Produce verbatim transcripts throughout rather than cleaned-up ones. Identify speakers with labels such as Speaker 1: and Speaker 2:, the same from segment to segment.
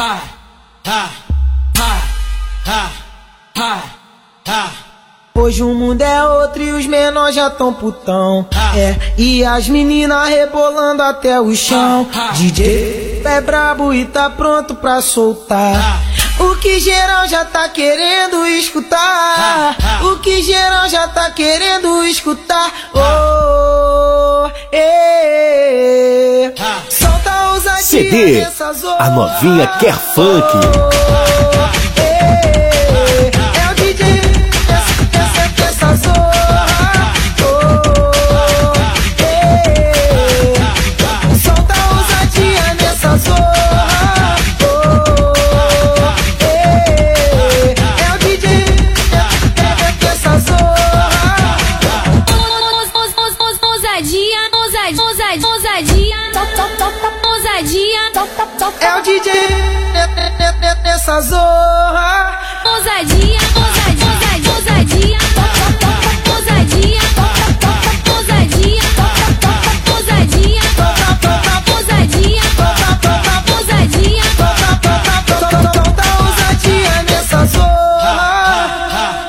Speaker 1: ha, ha, ha, ha, ha, ha.
Speaker 2: Hoje o mundo é outro e os menores já tão putão. É, e as meninas rebolando até o chão. D J é brabo e tá pronto pra soltar o que geral já tá querendo escutar. O que geral já tá querendo escutar. Oh, eh, solta a ousadia
Speaker 3: C D,
Speaker 2: nessa zona.
Speaker 3: a novinha quer funk.
Speaker 2: Oh, eh, é o D J dessa, dessa, dessa zorra. Oh, eh, solta a ousadia nessa zorra. É o D J nessa zorra.
Speaker 4: Ousadia, ousadia, ousadia, ousadia, ousadia, ousadia, ousadia, ousadia,
Speaker 2: solta a ousadia nessa zorra.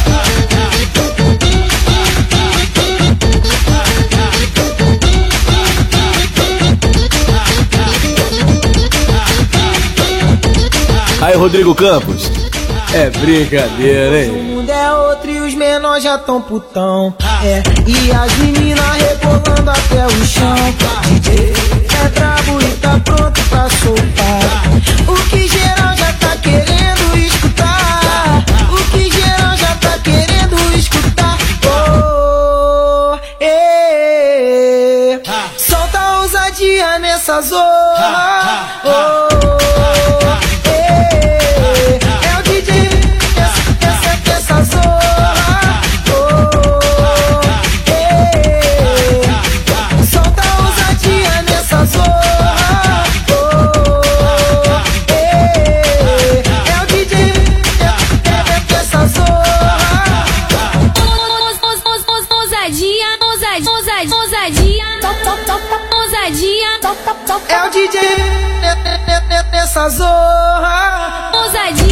Speaker 3: Aí, Rodrigo Campos, é brincadeira, hein?
Speaker 2: O mundo é outro e os menores já tão putão. É, e as meninas rebolando até o chão. D J é brabo e tá pronto pra soltar o que geral já tá querendo escutar. O que geral já tá querendo escutar. Oh, eh, solta a ousadia nessa zorra. Oh,
Speaker 4: ousadia,
Speaker 2: é o D J nessa zorra.
Speaker 4: ousadia.